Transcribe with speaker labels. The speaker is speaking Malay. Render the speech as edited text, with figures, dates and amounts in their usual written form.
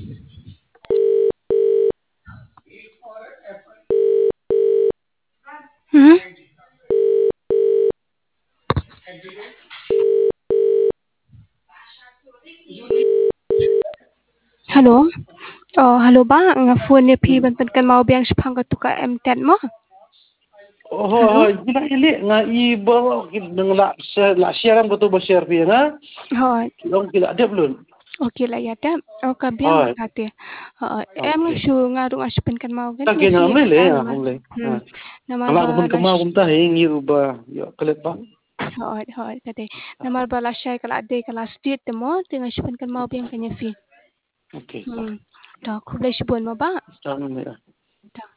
Speaker 1: Hmm? Hello? Oh, hello ba? Nga phone ni Phi ban pan kan mau biang shphang ka tuka M10 mo? Hello?
Speaker 2: Oh, gina ili nga I ba nang la siaran betul bersiar pi nga.
Speaker 1: Hoi.
Speaker 2: Long kila dia belum.
Speaker 1: Okay lah ya dah. Oh, ka biang
Speaker 2: Hai.
Speaker 1: bakate. Em
Speaker 2: Okay.
Speaker 1: shu nga rung ashpan kan mau gan
Speaker 2: Tak
Speaker 1: ni
Speaker 2: kena
Speaker 1: Phi
Speaker 2: amle le ya
Speaker 1: nama.
Speaker 2: amle. Ha.
Speaker 1: Nama
Speaker 2: Kalau
Speaker 1: ba
Speaker 2: aku pun
Speaker 1: las.
Speaker 2: kemau kum tah hing iru ba yo kelet ba.
Speaker 1: Hoi kate. Nama ba las syai kala ade kala street mo tengah ashpan kan mau biang kan ni Phi.
Speaker 2: Okay, tak.
Speaker 1: Dah, khub lai shibon mo ba?
Speaker 2: Tak ni.
Speaker 1: Dah.